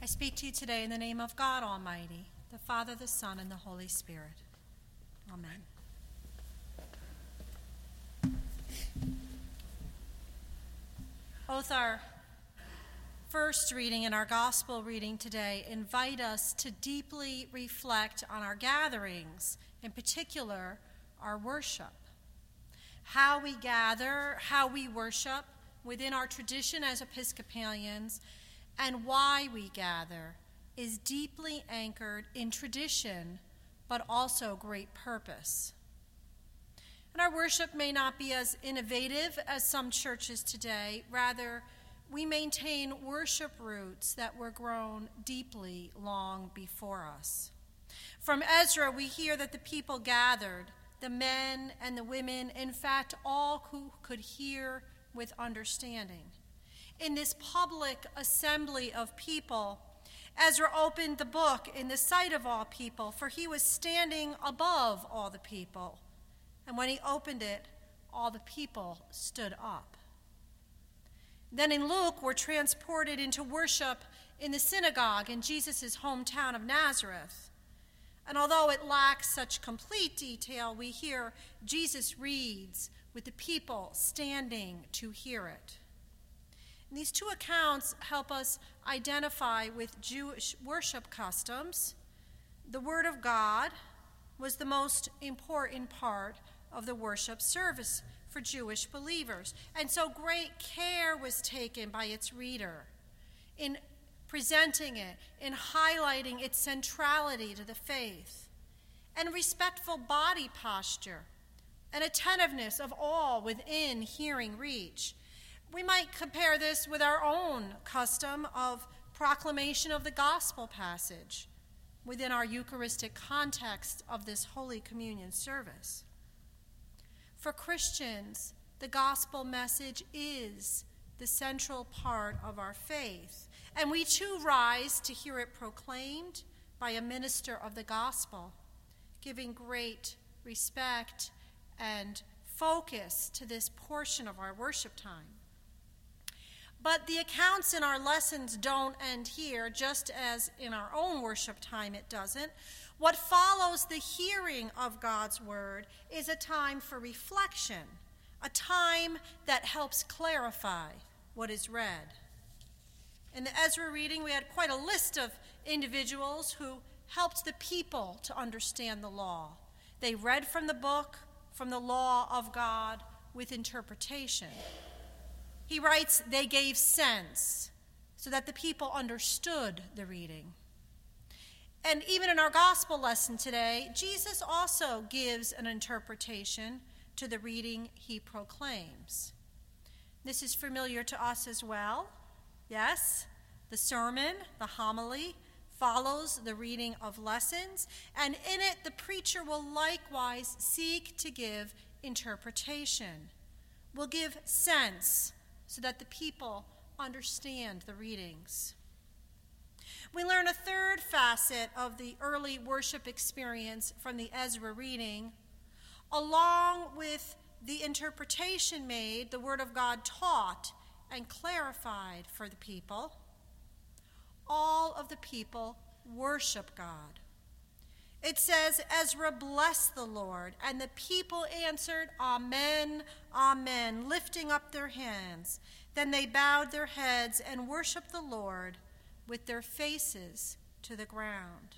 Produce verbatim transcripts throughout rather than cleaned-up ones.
speak to you today in the name of God Almighty, the Father, the Son, and the Holy Spirit. Amen. Both our first reading and our gospel reading today invite us to deeply reflect on our gatherings, in particular, our worship. How we gather, how we worship within our tradition as Episcopalians, and why we gather is deeply anchored in tradition, but also great purpose. And our worship may not be as innovative as some churches today. Rather, we maintain worship roots that were grown deeply long before us. From Ezra, we hear that the people gathered, the men and the women, in fact, all who could hear with understanding. In this public assembly of people, Ezra opened the book in the sight of all people, for he was standing above all the people. And when he opened it, all the people stood up. Then in Luke, we're transported into worship in the synagogue in Jesus' hometown of Nazareth. And although it lacks such complete detail, we hear Jesus reads with the people standing to hear it. And these two accounts help us identify with Jewish worship customs. The Word of God was the most important part of the worship service for Jewish believers. And so great care was taken by its reader in presenting it, in highlighting its centrality to the faith, and respectful body posture, and attentiveness of all within hearing reach. We might compare this with our own custom of proclamation of the gospel passage within our Eucharistic context of this Holy Communion service. For Christians, the gospel message is the central part of our faith, and we too rise to hear it proclaimed by a minister of the gospel, giving great respect and focus to this portion of our worship time. But the accounts in our lessons don't end here, just as in our own worship time it doesn't. What follows the hearing of God's word is a time for reflection, a time that helps clarify what is read. In the Ezra reading, we had quite a list of individuals who helped the people to understand the law. They read from the book, from the law of God, with interpretation. He writes, they gave sense so that the people understood the reading. And even in our gospel lesson today, Jesus also gives an interpretation to the reading he proclaims. This is familiar to us as well. Yes, the sermon, the homily, follows the reading of lessons, and in it the preacher will likewise seek to give interpretation, will give sense, so that the people understand the readings. We learn a third facet of the early worship experience from the Ezra reading. Along with the interpretation made, the Word of God taught and clarified for the people. All of the people worship God. It says, Ezra blessed the Lord, and the people answered, Amen, Amen, lifting up their hands. Then they bowed their heads and worshiped the Lord with their faces to the ground.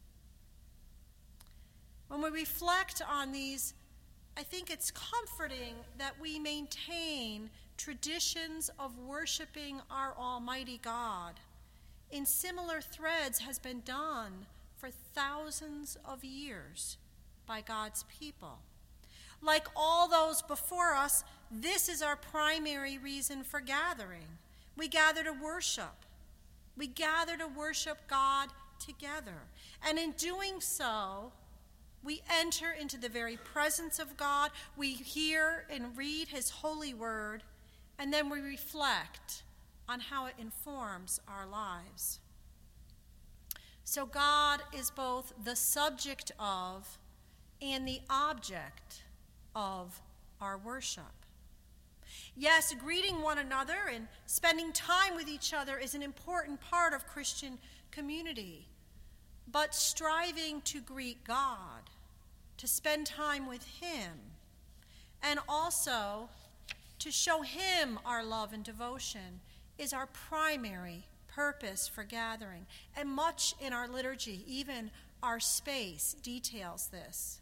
When we reflect on these, I think it's comforting that we maintain traditions of worshiping our Almighty God in similar threads has been done for thousands of years by God's people. Like all those before us, this is our primary reason for gathering. We gather to worship. We gather to worship God together. And in doing so, we enter into the very presence of God. We hear and read his holy word, and then we reflect on how it informs our lives. So God is both the subject of and the object of our worship. Yes, greeting one another and spending time with each other is an important part of Christian community, but striving to greet God, to spend time with him, and also to show him our love and devotion is our primary purpose for gathering. And much in our liturgy, even our space, details this.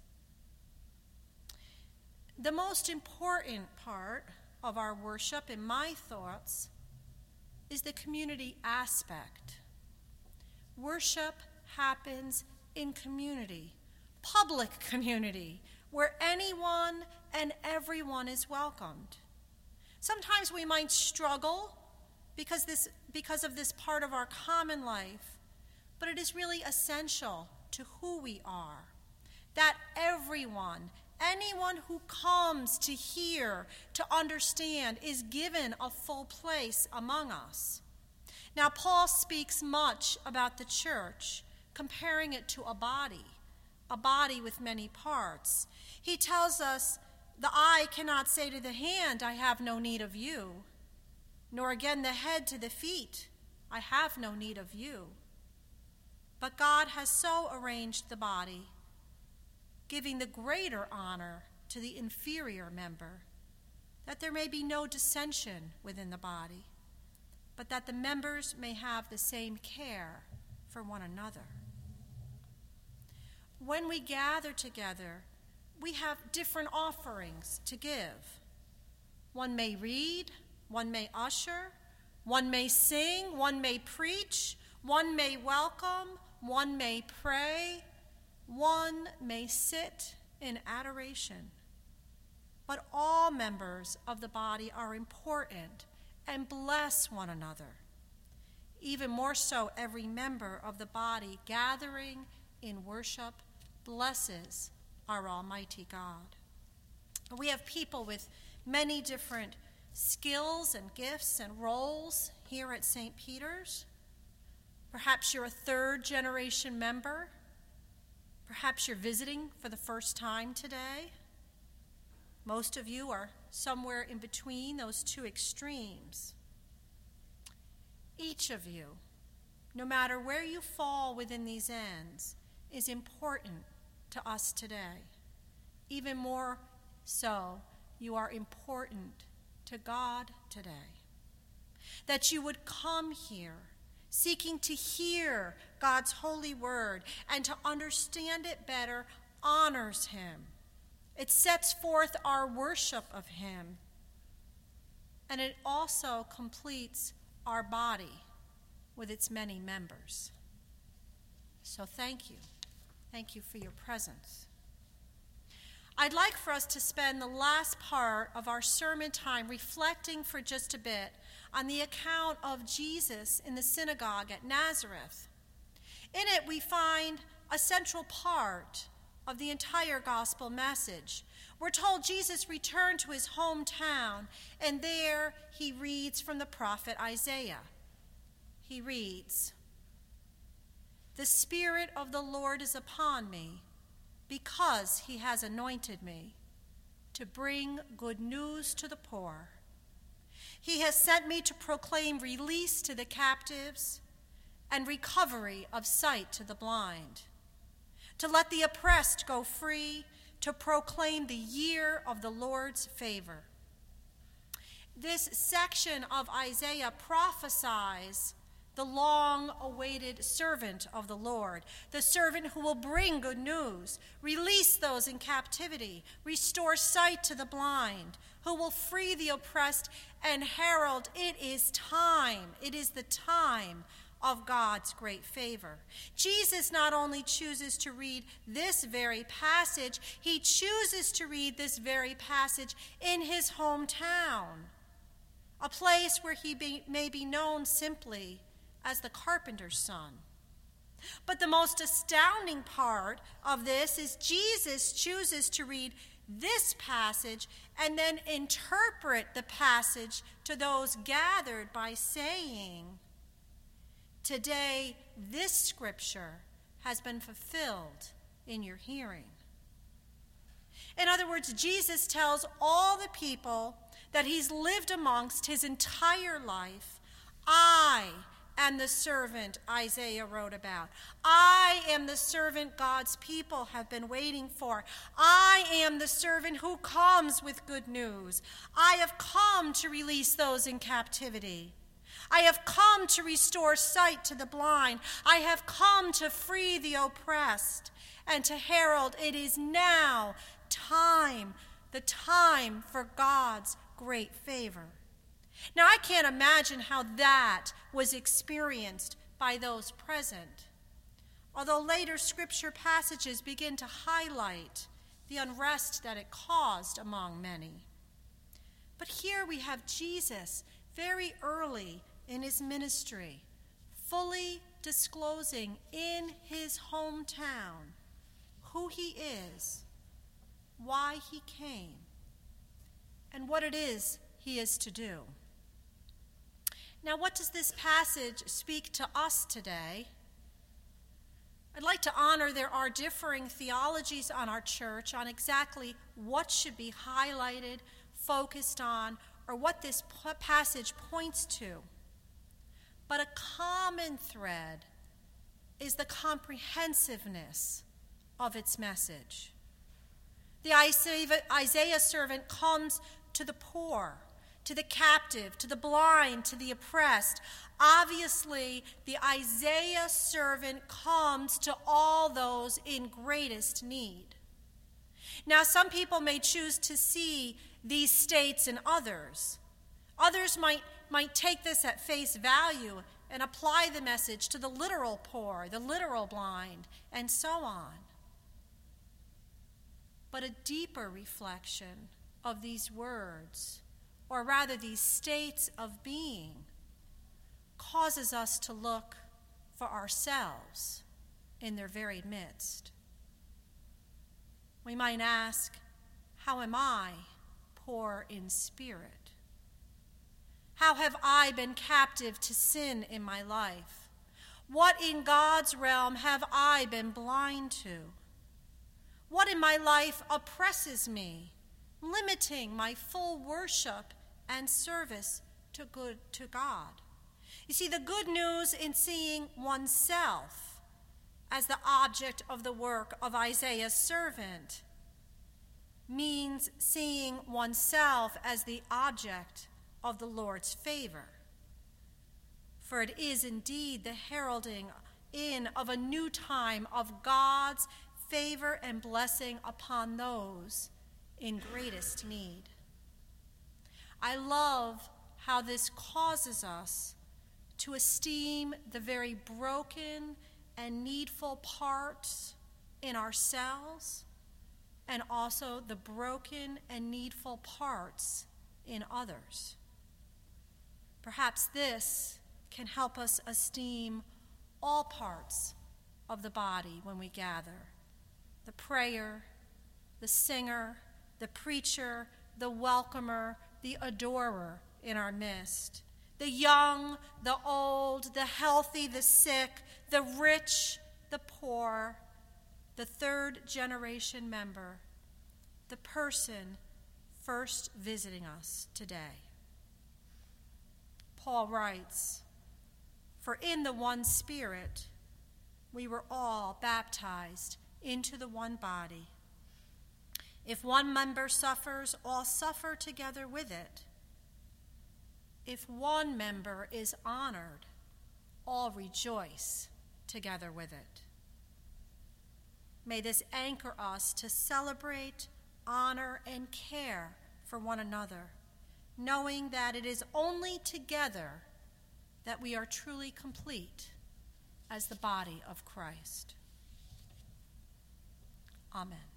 The most important part of our worship, in my thoughts, is the community aspect. Worship happens in community, public community, where anyone and everyone is welcomed. Sometimes we might struggle because this because of this part of our common life, but it is really essential to who we are, that everyone, anyone who comes to hear, to understand, is given a full place among us. Now, Paul speaks much about the church, comparing it to a body, a body with many parts. He tells us, the eye cannot say to the hand, I have no need of you, nor again the head to the feet, I have no need of you. But God has so arranged the body, giving the greater honor to the inferior member, that there may be no dissension within the body, but that the members may have the same care for one another. When we gather together, we have different offerings to give. One may read, one may usher, one may sing, one may preach, one may welcome, one may pray, one may sit in adoration. But all members of the body are important and bless one another. Even more so, every member of the body gathering in worship blesses our Almighty God. We have people with many different skills and gifts and roles here at Saint Peter's. Perhaps you're a third generation member. Perhaps you're visiting for the first time today. Most of you are somewhere in between those two extremes. Each of you, no matter where you fall within these ends, is important to us today. Even more so, you are important to God today. That you would come here seeking to hear God's holy word and to understand it better honors him. It sets forth our worship of him, and it also completes our body with its many members. So thank you. Thank you for your presence. I'd like for us to spend the last part of our sermon time reflecting for just a bit on the account of Jesus in the synagogue at Nazareth. In it, we find a central part of the entire gospel message. We're told Jesus returned to his hometown, and there he reads from the prophet Isaiah. He reads, "The Spirit of the Lord is upon me, because he has anointed me to bring good news to the poor. He has sent me to proclaim release to the captives and recovery of sight to the blind, to let the oppressed go free, to proclaim the year of the Lord's favor." This section of Isaiah prophesies the long-awaited servant of the Lord, the servant who will bring good news, release those in captivity, restore sight to the blind, who will free the oppressed, and herald, it is time, it is the time of God's great favor. Jesus not only chooses to read this very passage, he chooses to read this very passage in his hometown, a place where he be, may be known simply as the carpenter's son. But the most astounding part of this is Jesus chooses to read this passage and then interpret the passage to those gathered by saying, "Today this scripture has been fulfilled in your hearing." In other words, Jesus tells all the people that he's lived amongst his entire life, "I am the servant Isaiah wrote about. I am the servant God's people have been waiting for. I am the servant who comes with good news. I have come to release those in captivity. I have come to restore sight to the blind. I have come to free the oppressed and to herald it is now time, the time for God's great favor. Now, I can't imagine how that was experienced by those present, although later scripture passages begin to highlight the unrest that it caused among many. But here we have Jesus very early in his ministry, fully disclosing in his hometown who he is, why he came, and what it is he is to do. Now, what does this passage speak to us today? I'd like to honor there are differing theologies on our church on exactly what should be highlighted, focused on, or what this passage points to. But a common thread is the comprehensiveness of its message. The Isaiah servant comes to the poor, to the captive, to the blind, to the oppressed. Obviously, the Isaiah servant comes to all those in greatest need. Now, some people may choose to see these states in others. Others might, might take this at face value and apply the message to the literal poor, the literal blind, and so on. But a deeper reflection of these words, or rather these states of being, causes us to look for ourselves in their very midst. We might ask, how am I poor in spirit? How have I been captive to sin in my life? What in God's realm have I been blind to? What in my life oppresses me, limiting my full worship and service to good to God? You see, the good news in seeing oneself as the object of the work of Isaiah's servant means seeing oneself as the object of the Lord's favor. For it is indeed the heralding in of a new time of God's favor and blessing upon those in greatest need. I love how this causes us to esteem the very broken and needful parts in ourselves and also the broken and needful parts in others. Perhaps this can help us esteem all parts of the body when we gather: the prayer, the singer, the preacher, the welcomer, the adorer in our midst, the young, the old, the healthy, the sick, the rich, the poor, the third generation member, the person first visiting us today. Paul writes, "For in the one Spirit we were all baptized into the one body. If one member suffers, all suffer together with it. If one member is honored, all rejoice together with it." May this anchor us to celebrate, honor, and care for one another, knowing that it is only together that we are truly complete as the body of Christ. Amen.